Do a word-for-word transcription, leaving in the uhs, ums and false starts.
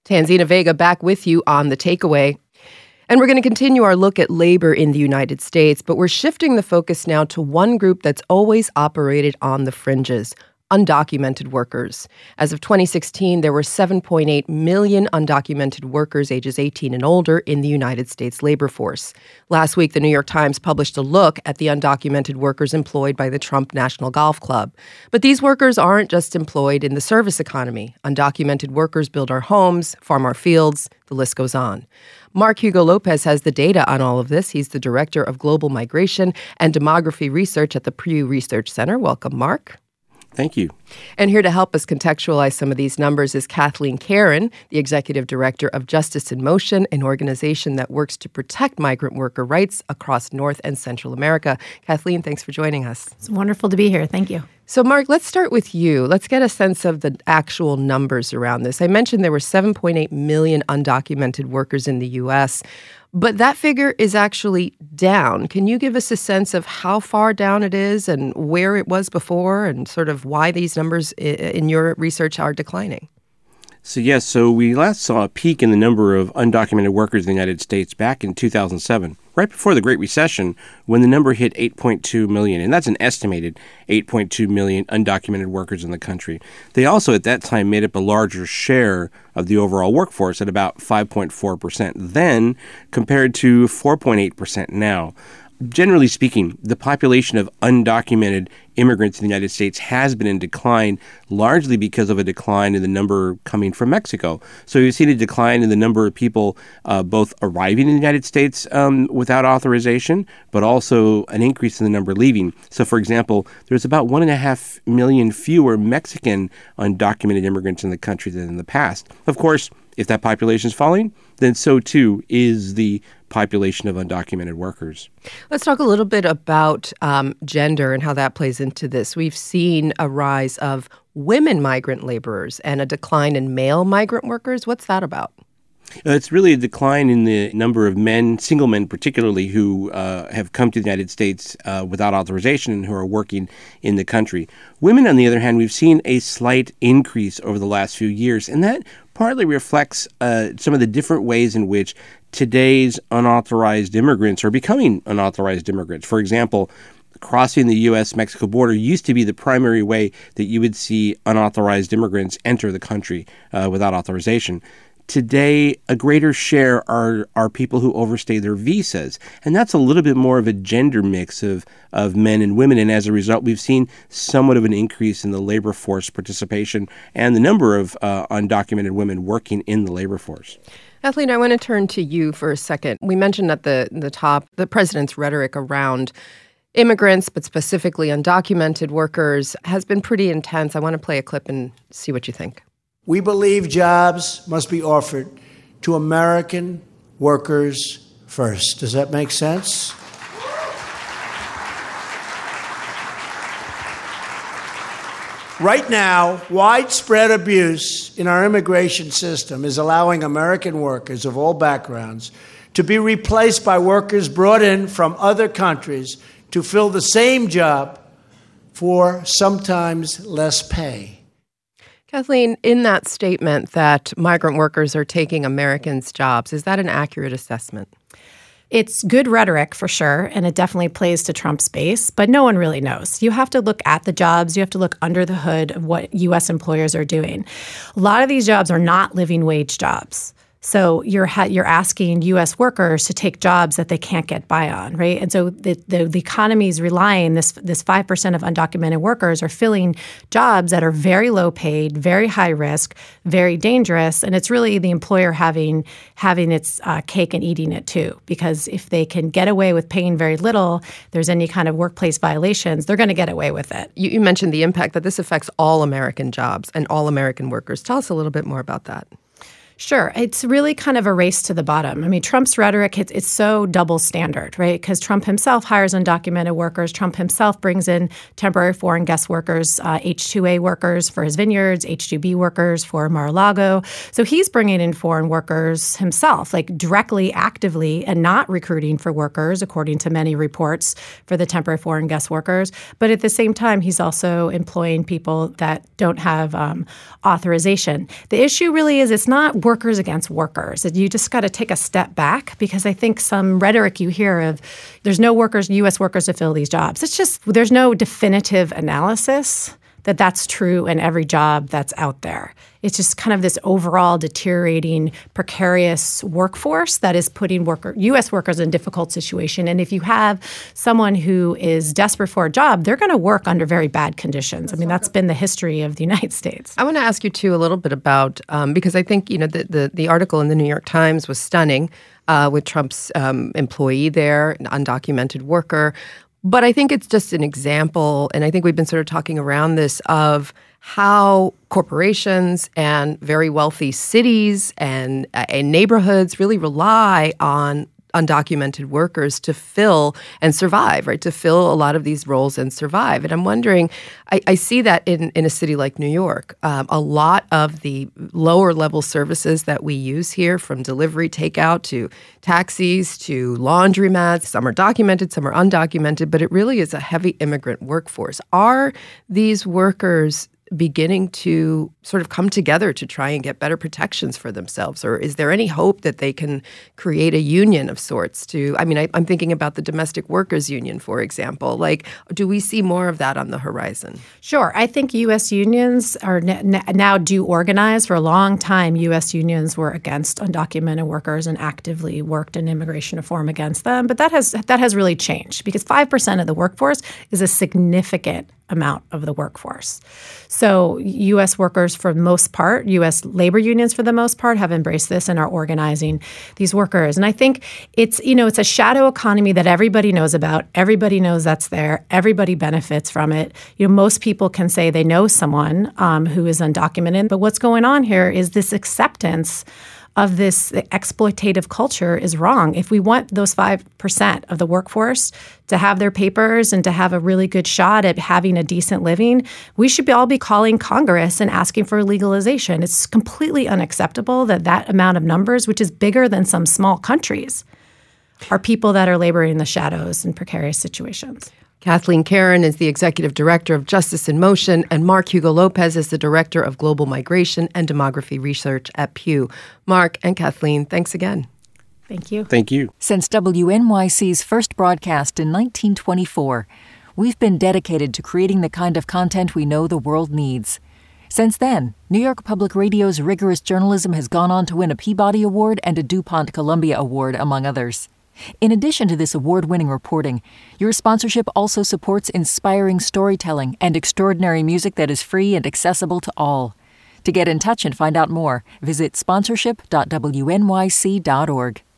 Tanzina Vega back with you on The Takeaway. And we're going to continue our look at labor in the United States, but we're shifting the focus now to one group that's always operated on the fringes: undocumented workers. As of twenty sixteen, there were seven point eight million undocumented workers ages eighteen and older in the United States labor force. Last week, the New York Times published a look at the undocumented workers employed by the Trump National Golf Club. But these workers aren't just employed in the service economy. Undocumented workers build our homes, farm our fields, the list goes on. Mark Hugo Lopez has the data on all of this. He's the director of global migration and demography research at the Pew Research Center. Welcome, Mark. Thank you. And here to help us contextualize some of these numbers is Kathleen Caron, the executive director of Justice in Motion, an organization that works to protect migrant worker rights across North and Central America. Kathleen, thanks for joining us. It's wonderful to be here. Thank you. So, Mark, let's start with you. Let's get a sense of the actual numbers around this. I mentioned there were seven point eight million undocumented workers in the U S, but that figure is actually down. Can you give us a sense of how far down it is and where it was before and sort of why these numbers in your research are declining? So, yes, so we last saw a peak in the number of undocumented workers in the United States back in two thousand seven, right before the Great Recession, when the number hit eight point two million. And that's an estimated eight point two million undocumented workers in the country. They also, at that time, made up a larger share of the overall workforce at about five point four percent then, compared to four point eight percent now. Generally speaking, the population of undocumented immigrants in the United States has been in decline, largely because of a decline in the number coming from Mexico. So we've seen a decline in the number of people uh, both arriving in the United States um, without authorization, but also an increase in the number leaving. So, for example, there's about one and a half million fewer Mexican undocumented immigrants in the country than in the past. Of course, if that population is falling, then so too is the population of undocumented workers. Let's talk a little bit about um, gender and how that plays into this. We've seen a rise of women migrant laborers and a decline in male migrant workers. What's that about? Uh, it's really a decline in the number of men, single men particularly, who uh, have come to the United States uh, without authorization and who are working in the country. Women, on the other hand, we've seen a slight increase over the last few years, and that partly reflects uh, some of the different ways in which today's unauthorized immigrants are becoming unauthorized immigrants. For example, crossing the U S Mexico border used to be the primary way that you would see unauthorized immigrants enter the country uh, without authorization. Today, a greater share are are people who overstay their visas. And that's a little bit more of a gender mix of, of men and women. And as a result, we've seen somewhat of an increase in the labor force participation and the number of uh, undocumented women working in the labor force. Kathleen, I want to turn to you for a second. We mentioned at the, the top the president's rhetoric around immigrants, but specifically undocumented workers, has been pretty intense. I want to play a clip and see what you think. We believe jobs must be offered to American workers first. Does that make sense? Right now, widespread abuse in our immigration system is allowing American workers of all backgrounds to be replaced by workers brought in from other countries to fill the same job for sometimes less pay. Kathleen, in that statement that migrant workers are taking Americans' jobs, is that an accurate assessment? It's good rhetoric for sure, and it definitely plays to Trump's base, but no one really knows. You have to look at the jobs. You have to look under the hood of what U S employers are doing. A lot of these jobs are not living wage jobs. So you're ha- you're asking U S workers to take jobs that they can't get by on, right? And so the the, the economy is relying, this this five percent of undocumented workers are filling jobs that are very low paid, very high risk, very dangerous, and it's really the employer having having its uh, cake and eating it too. Because if they can get away with paying very little, there's any kind of workplace violations, they're going to get away with it. You, you mentioned the impact that this affects all American jobs and all American workers. Tell us a little bit more about that. Sure. It's really kind of a race to the bottom. I mean, Trump's rhetoric, it's, it's so double standard, right? Because Trump himself hires undocumented workers. Trump himself brings in temporary foreign guest workers, uh, H two A workers for his vineyards, H two B workers for Mar-a-Lago. So he's bringing in foreign workers himself, like directly, actively, and not recruiting for workers, according to many reports, for the temporary foreign guest workers. But at the same time, he's also employing people that don't have um, authorization. The issue really is it's not workers against workers. You just got to take a step back, because I think some rhetoric you hear of there's no workers, U S workers to fill these jobs. It's just there's no definitive analysis that that's true in every job that's out there. It's just kind of this overall deteriorating, precarious workforce that is putting worker, U S workers in a difficult situation. And if you have someone who is desperate for a job, they're going to work under very bad conditions. I mean, that's been the history of the United States. I want to ask you, too, a little bit about, um, because I think, you know, the, the, the article in the New York Times was stunning uh, with Trump's um, employee there, an undocumented worker. But I think it's just an example, and I think we've been sort of talking around this, of how corporations and very wealthy cities and, uh, and neighborhoods really rely on undocumented workers to fill and survive, right? To fill a lot of these roles and survive. And I'm wondering, I, I see that in, in a city like New York. Um, a lot of the lower level services that we use here, from delivery, takeout, to taxis, to laundromats, some are documented, some are undocumented, but it really is a heavy immigrant workforce. Are these workers beginning to sort of come together to try and get better protections for themselves? Or is there any hope that they can create a union of sorts to, I mean, I, I'm thinking about the Domestic Workers Union, for example. Like, do we see more of that on the horizon? Sure. I think U S unions are n- now do organize. For a long time, U S unions were against undocumented workers and actively worked in immigration reform against them. But that has that has really changed, because five percent of the workforce is a significant amount of the workforce. So U S workers, for the most part, U S labor unions for the most part, have embraced this and are organizing these workers. And I think it's, you know, it's a shadow economy that everybody knows about. Everybody knows that's there. Everybody benefits from it. You know, most people can say they know someone um, who is undocumented. But what's going on here is this acceptance of this exploitative culture is wrong. If we want those five percent of the workforce to have their papers and to have a really good shot at having a decent living, we should be all be calling Congress and asking for legalization. It's completely unacceptable that that amount of numbers, which is bigger than some small countries, are people that are laboring in the shadows in precarious situations. Kathleen Caron is the Executive Director of Justice in Motion, and Mark Hugo Lopez is the Director of Global Migration and Demography Research at Pew. Mark and Kathleen, thanks again. Thank you. Thank you. Since W N Y C's first broadcast in nineteen twenty-four, we've been dedicated to creating the kind of content we know the world needs. Since then, New York Public Radio's rigorous journalism has gone on to win a Peabody Award and a DuPont Columbia Award, among others. In addition to this award-winning reporting, your sponsorship also supports inspiring storytelling and extraordinary music that is free and accessible to all. To get in touch and find out more, visit sponsorship dot w n y c dot org.